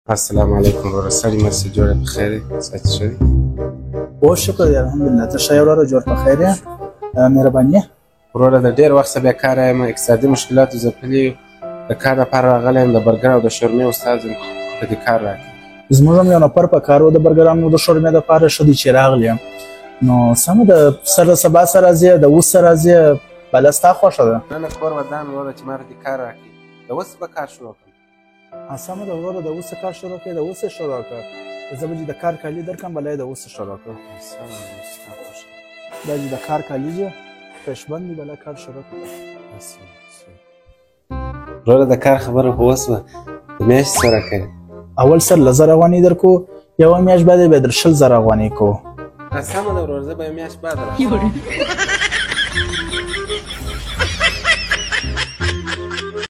السلام علیکم وروره سړي مرسي جوړه په خیر یې صحت ښه دی او شکر دی الحمدلله ته ښه یې وروره جوړ په خیر یې مهرباني وروره د ډېر وخت څخه بېکاره یم اقتصادي مشکلاتو ځپلي یو د کار لپاره راغلی یم د برګر او د شورمې استاد یم ته دې کار راکړي زموږ هم یو نفر په کار و د برګرانو د شورمې دپاره ښه دی چې راغلی یم نو سمه ده سر د سبا څه راځې د اوس څه راځې بله ستا خوښه ده نه نه کور ودان وروره چې ما ته دې کار راکړي د اوس به کار شروع کړم سمه ده وروره د اوسه کار شروع کړې د اوسه شروع کړه زه به چې د کار کالي درکړم بله یې د اوسه شروع کړه دا چې د کار کالي چې پشبند دي بله کار شروع کړه وروره د کار خبره خو وسوه د میاشتې څه راکوې اول سر له 1000 افغانۍ درکو یوه میاشت بعد یې بیا در 20000 افغانۍ کوو سمه ده وروره زه به یو میاشت بعد راځم